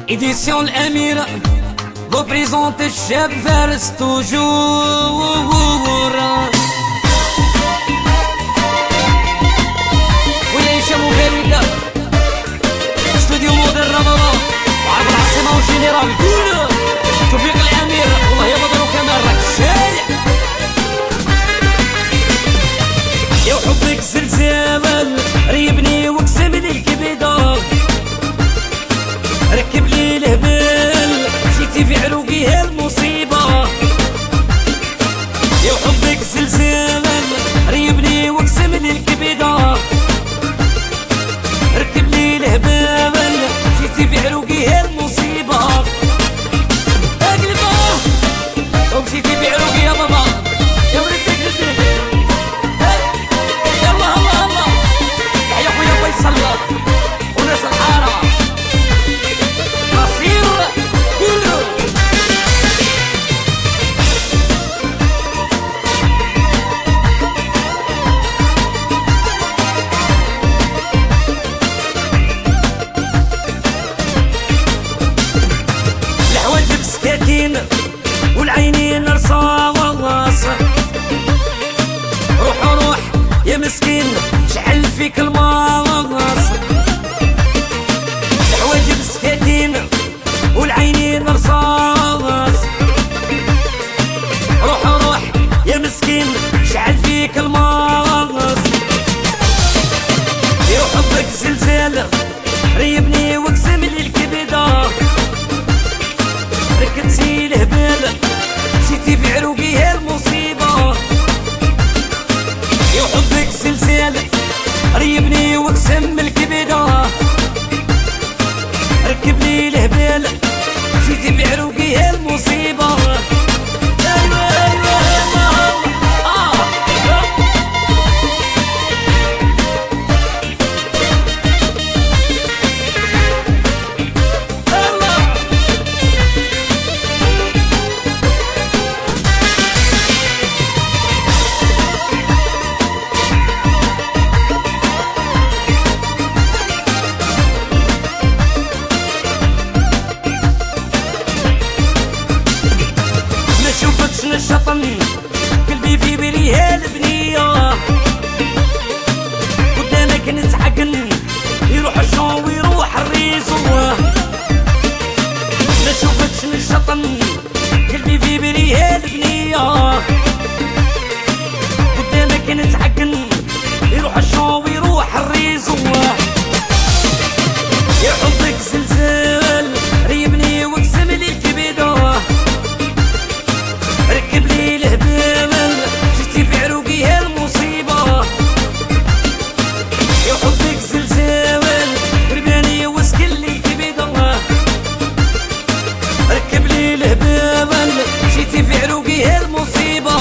Édition l'Amir représente الشاب فارس توجور ولا هشام وفريدة استوديو موديل رمضان وعبد العاصمة وجينيرال توفيق الأمير والله يا بدر وكمال راك شايع يا وحبك زلزال ريبني وقسم لي الكبيدة ركب لي الهبل جيتي في عروقي هالمصيبة يا وحبك زلزال ريبني وقسم لي الكبيدة ركب لي الهبل جيتي في عروقي هالمصيبة اقلبه ومشيتي في عروقي يا بابا يا ولدي قلبي يلا الله الله يا خويا فيصل وناس الحارة والعينين رصاص روح روح يا مسكين شعل فيك الماص الحواجب سكاكين والعينين رصاص روح روح يا مسكين شعل فيك الماص يا حبك زلزال ريبني واقسم لي الكبده ركبتي الهبال جيتي في عروقي هالمصيبة يا حبك زلزال ريبني واقسم الكبدة ركب لي الهبال جيتي في عروقي هالمصيبة ايوه ايوه الشطن قلبي في بالي هالبنية قدامك نتعقن يروح الشون ويروح الريزو ما شوفتش الشطن قلبي في بالي هالبنية قدامك نتعقن يروح الشون ويروح الريزو يا حبك زلزال ريبني واقسم لي الكبيدة ركب لي الهبال جيتي في عروقي هالمصيبة يا حبك زلزال رباني وسكن لي الكبيدة ركب لي الهبال جيتي في عروقي هالمصيبة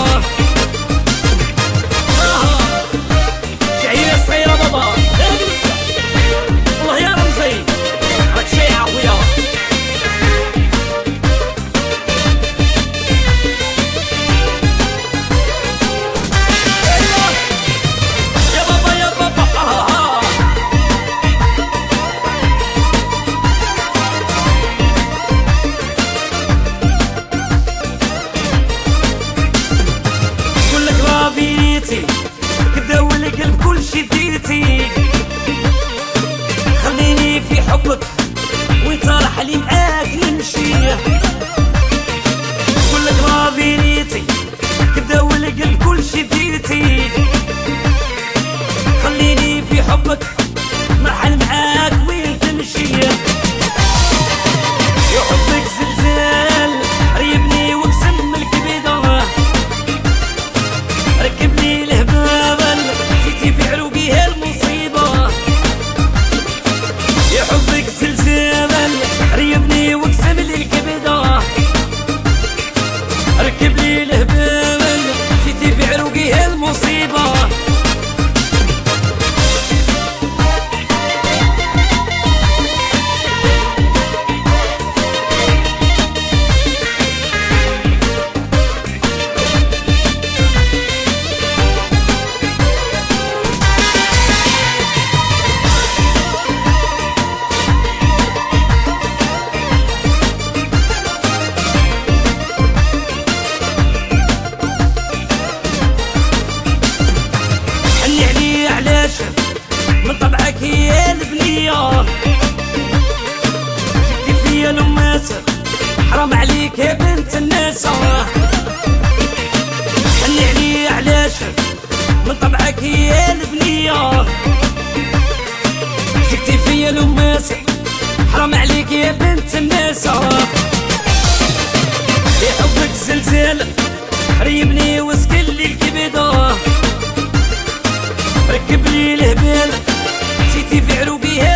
شعيرة الصغيرة بابا والله يا رمزي راك شايع خويا كداول القلب كل شي ديتي خليني في حبك وانت راح لي معاك نمشي كلك راضي نيتي كداول القلب كل شي ديتي خليني في حبك مرحل معاك وين تمشي يا حبك زلزال ريبني واقسم الكبيده ركب لي الهبال جيتي في عروقي هالمصيبة يا حبك زلزال ريبني واقسم الناس، حرام عليك يا بنت الناس. يحبك الزلزال ريبني وسكن لي الكبده، ركب لي الهبال جيتي في عروقي